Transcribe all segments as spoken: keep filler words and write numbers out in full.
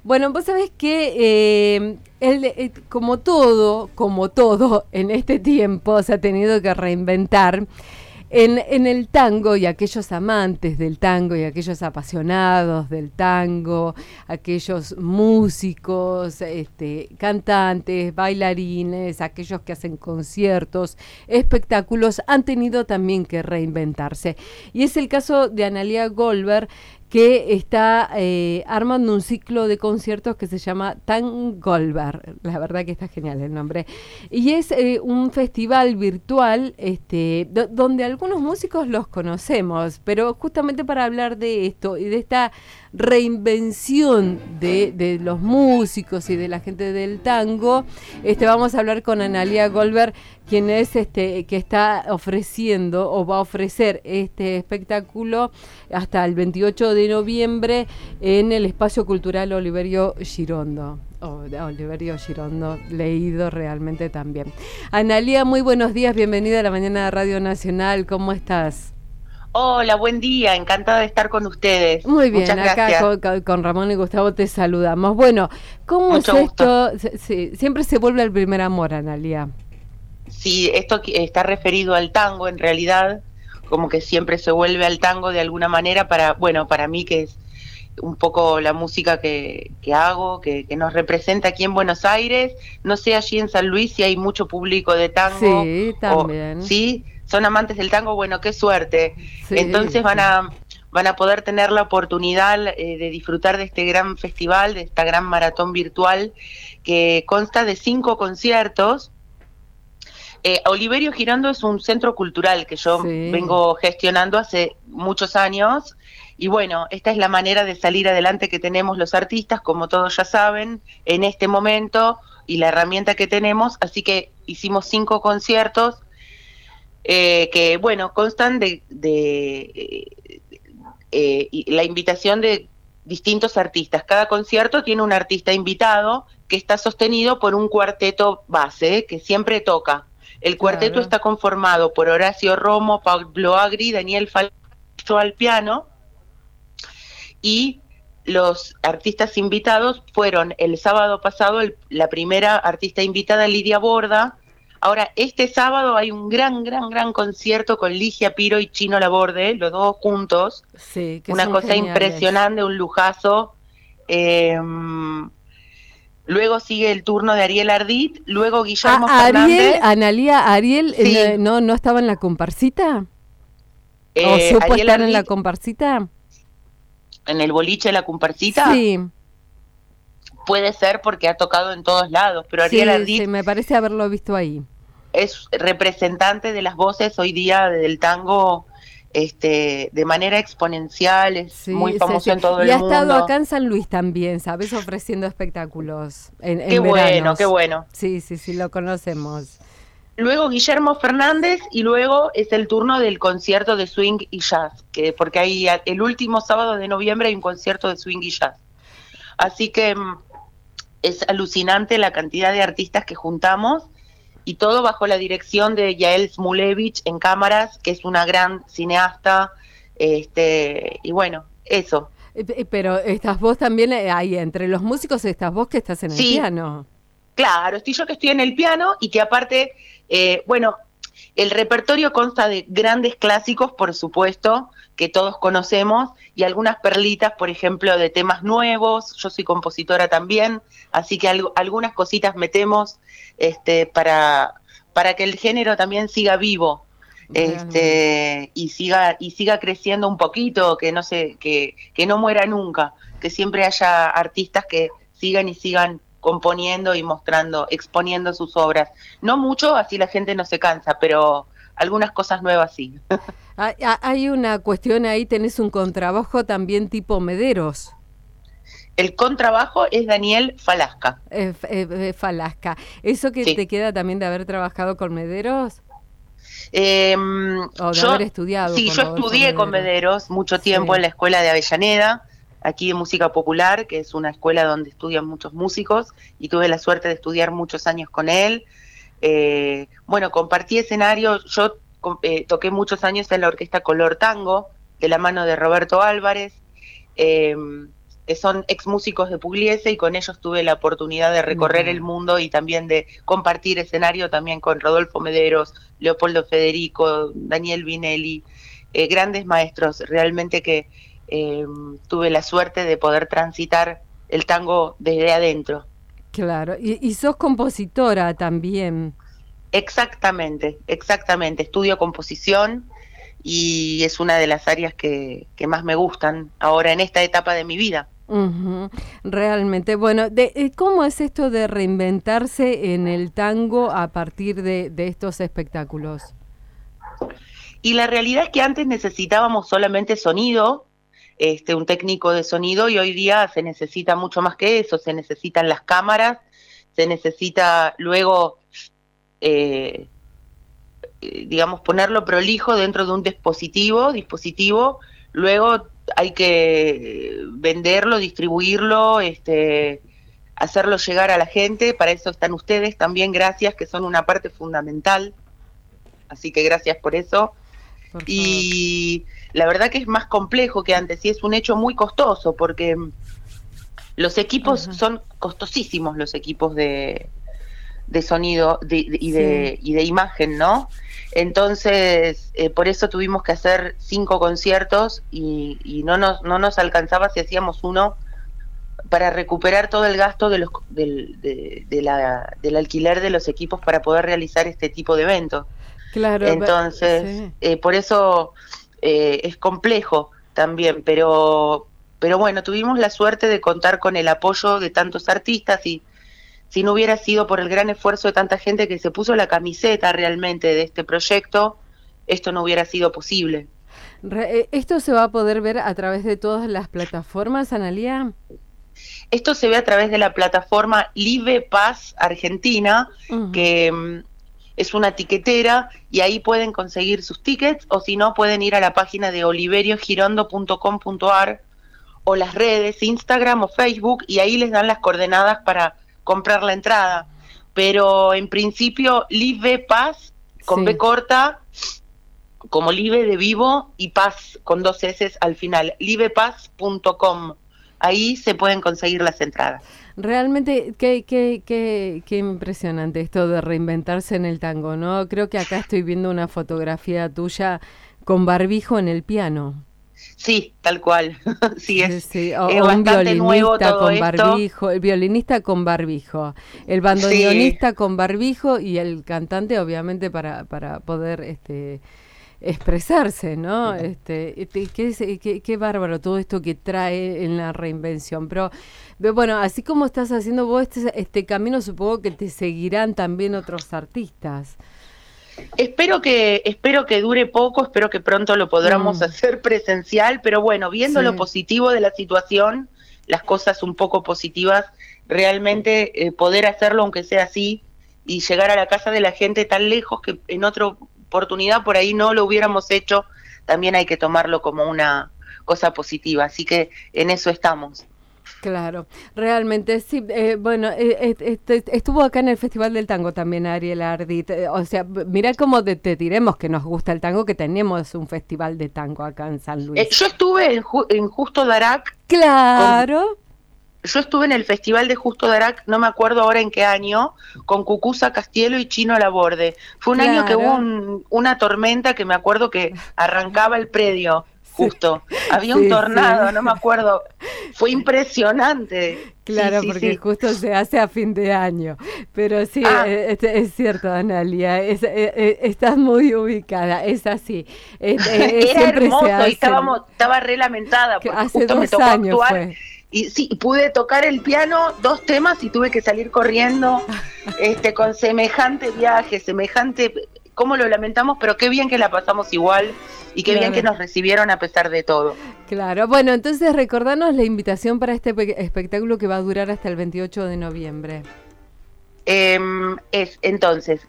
Bueno, vos sabés que eh, él, eh, como todo, como todo en este tiempo se ha tenido que reinventar. En, en el tango y aquellos amantes del tango y aquellos apasionados del tango, aquellos músicos, este, cantantes, bailarines, aquellos que hacen conciertos, espectáculos, han tenido también que reinventarse. Y es el caso de Analía Goldberg, que está eh, armando un ciclo de conciertos que se llama Tan Goldberg. La verdad que está genial el nombre. Y es eh, un festival virtual este, do, donde algunos músicos los conocemos, pero justamente para hablar de esto y de esta reinvención de, de los músicos y de la gente del tango, este, vamos a hablar con Analía Goldberg, quien es este que está ofreciendo o va a ofrecer este espectáculo hasta el veintiocho de noviembre en el Espacio Cultural Oliverio Girondo. Oh, Oliverio Girondo, leído realmente también. Analía, muy buenos días, bienvenida a la mañana de Radio Nacional, ¿cómo estás? Hola, buen día, encantada de estar con ustedes. Muy bien, Muchas acá gracias. con, con Ramón y Gustavo te saludamos. Bueno, ¿cómo Mucho es gusto. esto? Sí, siempre se vuelve al primer amor, Analía. Sí, esto que- está referido al tango, en realidad, como que siempre se vuelve al tango de alguna manera para, bueno, para mí que es un poco la música que, que hago, que, que nos representa aquí en Buenos Aires. No sé allí en San Luis si hay mucho público de tango Sí, o también. sí, son amantes del tango, bueno, qué suerte. Sí, Entonces van sí. a van a poder tener la oportunidad eh, de disfrutar de este gran festival, de esta gran maratón virtual que consta de cinco conciertos. Eh, Oliverio Girondo es un centro cultural que yo Sí. vengo gestionando hace muchos años y bueno, esta es la manera de salir adelante que tenemos los artistas, como todos ya saben, en este momento y la herramienta que tenemos, así que hicimos cinco conciertos eh, que bueno, constan de, de eh, y la invitación de distintos artistas. Cada concierto tiene un artista invitado que está sostenido por un cuarteto base que siempre toca. El cuarteto Claro. está conformado por Horacio Romo, Pablo Agri, Daniel Falcho al piano y los artistas invitados fueron el sábado pasado el, la primera artista invitada, Lidia Borda. Ahora, este sábado hay un gran, gran, gran concierto con Ligia Piro y Chino Laborde, los dos juntos. Sí, que Una son cosa geniales. impresionante, un lujazo. Eh, luego sigue el turno de Ariel Ardit, luego Guillermo A Ariel, Fernández. Analía, Ariel, Sí, eh, ¿no, no estaba en la comparsita? ¿O eh, supo Ariel estar en la Ardit comparsita? en el boliche de la comparsita. Sí, Puede ser porque ha tocado en todos lados, pero Ariel sí, sí, Ardit me parece haberlo visto ahí. es representante de las voces hoy día del tango este, de manera exponencial, es muy Sí, sí, famoso sí. en todo Y el ha estado acá mundo. en San Luis también, ¿sabes? Ofreciendo espectáculos en, Qué en bueno, qué veranos. bueno. Sí, sí, sí, lo conocemos. Luego Guillermo Fernández y luego es el turno del concierto de swing y jazz, que porque hay el último sábado de noviembre hay un concierto de swing y jazz. Así que es alucinante la cantidad de artistas que juntamos y todo bajo la dirección de Yael Smulevich en cámaras, que es una gran cineasta, este y bueno, eso. Eh, eh, Pero estás vos también eh, ahí, entre los músicos estás vos que estás en el Sí, piano. claro, estoy yo que estoy en el piano y que aparte, eh, bueno, el repertorio consta de grandes clásicos, por supuesto, que todos conocemos, y algunas perlitas, por ejemplo, de temas nuevos. Yo soy compositora también, así que algo, algunas cositas metemos este, para, para que el género también siga vivo. Realmente. Este, y siga y siga creciendo un poquito, que no se que, que no muera nunca, que siempre haya artistas que sigan y sigan componiendo y mostrando, exponiendo sus obras. No mucho, así la gente no se cansa, pero algunas cosas nuevas sí. Hay, hay una cuestión ahí, tenés un contrabajo también tipo Mederos, El contrabajo es Daniel Falasca. eh, eh, eh, Falasca. ¿Eso que te Sí. queda también de haber trabajado con Mederos? Eh, O de yo, haber estudiado sí, con yo Rodolfo estudié con Mederos. Mederos mucho tiempo en Sí. la escuela de Avellaneda, aquí de música popular, que es una escuela donde estudian muchos músicos, y tuve la suerte de estudiar muchos años con él. Eh, bueno, compartí escenario, yo eh, toqué muchos años en la orquesta Color Tango, de la mano de Roberto Álvarez. Eh, que son ex músicos de Pugliese, y con ellos tuve la oportunidad de recorrer uh-huh. el mundo y también de compartir escenario también con Rodolfo Mederos, Leopoldo Federico, Daniel Vinelli, eh, grandes maestros, realmente que eh, tuve la suerte de poder transitar el tango desde adentro. Claro, y, y sos compositora también. Exactamente, exactamente, estudio composición y es una de las áreas que, que más me gustan ahora en esta etapa de mi vida. Uh-huh. Realmente, bueno, de, ¿cómo es esto de reinventarse en el tango a partir de, de estos espectáculos? Y la realidad es que antes necesitábamos solamente sonido, este, un técnico de sonido, y hoy día se necesita mucho más que eso, se necesitan las cámaras, se necesita luego, eh, digamos, ponerlo prolijo dentro de un dispositivo, dispositivo, luego hay que venderlo, distribuirlo, este, hacerlo llegar a la gente. Para eso están ustedes también, gracias, que son una parte fundamental, así que gracias por eso. Por y la verdad que es más complejo que antes, y es un hecho muy costoso, porque los equipos uh-huh. son costosísimos, los equipos de, de sonido de, de, y, de, sí. y de imagen, ¿no? Entonces, eh, por eso tuvimos que hacer cinco conciertos y, y no nos no nos alcanzaba si hacíamos uno para recuperar todo el gasto de los del, de, de la, del alquiler de los equipos para poder realizar este tipo de eventos. Claro. Entonces, sí. eh, por eso eh, es complejo también, pero pero bueno, tuvimos la suerte de contar con el apoyo de tantos artistas, y si no hubiera sido por el gran esfuerzo de tanta gente que se puso la camiseta realmente de este proyecto, esto no hubiera sido posible. ¿Esto se va a poder ver a través de todas las plataformas, Analía? Esto se ve a través de la plataforma Live Paz Argentina, uh-huh. que um, es una tiquetera, y ahí pueden conseguir sus tickets, o si no, pueden ir a la página de oliverio girondo punto com punto ar o las redes, Instagram o Facebook, y ahí les dan las coordenadas para comprar la entrada. Pero en principio Live Paz con sí. B corta, como Live de vivo, y Paz con dos S al final, live paz punto com. Ahí se pueden conseguir las entradas. Realmente qué, qué, qué, qué impresionante esto de reinventarse en el tango, ¿no? Creo que acá estoy viendo una fotografía tuya con barbijo en el piano. Sí, tal cual. sí, es, sí, sí. O, es o bastante un nuevo violinista todo con esto. barbijo, el violinista con barbijo, el bandoneonista sí. con barbijo, y el cantante obviamente para para poder este expresarse, ¿no? Este, este qué, qué, qué bárbaro todo esto que trae en la reinvención. Pero bueno, así como estás haciendo vos este, este camino, supongo que te seguirán también otros artistas. Espero que espero que dure poco, espero que pronto lo podamos mm. hacer presencial, pero bueno, viendo sí. lo positivo de la situación, las cosas un poco positivas, realmente eh, poder hacerlo aunque sea así y llegar a la casa de la gente tan lejos que en otra oportunidad por ahí no lo hubiéramos hecho, también hay que tomarlo como una cosa positiva, así que en eso estamos. Claro, realmente sí. Eh, bueno, eh, eh, estuvo acá en el Festival del Tango también Ariel Ardit. Eh, o sea, mira cómo de, te diremos que nos gusta el tango, que tenemos un festival de tango acá en San Luis. Eh, yo estuve en, Ju en Justo Darac. Claro. Con, yo estuve en el Festival de Justo Darac, no me acuerdo ahora en qué año, con Cucuza Castielo y Chino Laborde. Fue un claro. año que hubo un, una tormenta que me acuerdo que arrancaba el predio. Justo, sí, había un sí, tornado, sí. no me acuerdo, fue impresionante. Claro, sí, sí, porque sí. justo se hace a fin de año, pero sí, ah. es, es cierto, Analia, es, es, estás muy ubicada, es así. Es, es, Era hermoso se y estábamos, estaba re lamentada, porque hace justo dos me tocó años actuar. Fue. Y sí, pude tocar el piano dos temas y tuve que salir corriendo este, con semejante viaje, semejante... Cómo lo lamentamos, pero qué bien que la pasamos igual y qué claro. bien que nos recibieron a pesar de todo. Claro, bueno, entonces recordanos la invitación para este espectáculo que va a durar hasta el veintiocho de noviembre. Eh, es entonces,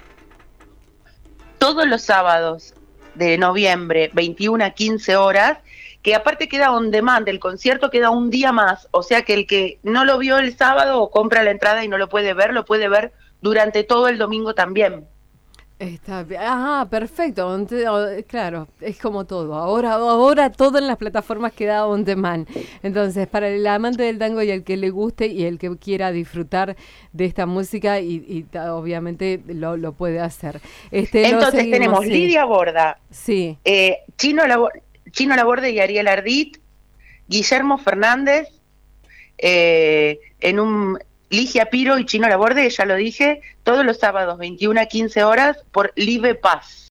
todos los sábados de noviembre, veintiuna a quince horas, que aparte queda on demand, el concierto queda un día más, o sea que el que no lo vio el sábado o compra la entrada y no lo puede ver, lo puede ver durante todo el domingo también. Está bien. Ah, perfecto. Ente- o- Claro, es como todo. Ahora, ahora todo en las plataformas queda on demand. Entonces, para el amante del tango y el que le guste y el que quiera disfrutar de esta música, y, y ta- obviamente lo, lo puede hacer. Este, lo Entonces seguimos, tenemos sí. Lidia Borda, Sí. eh, Chino, Labo- Chino Laborde y Ariel Ardit, Guillermo Fernández, eh, en un Ligia Piro y Chino Laborde, ya lo dije, todos los sábados, veintiuna a quince horas, por Live Paz.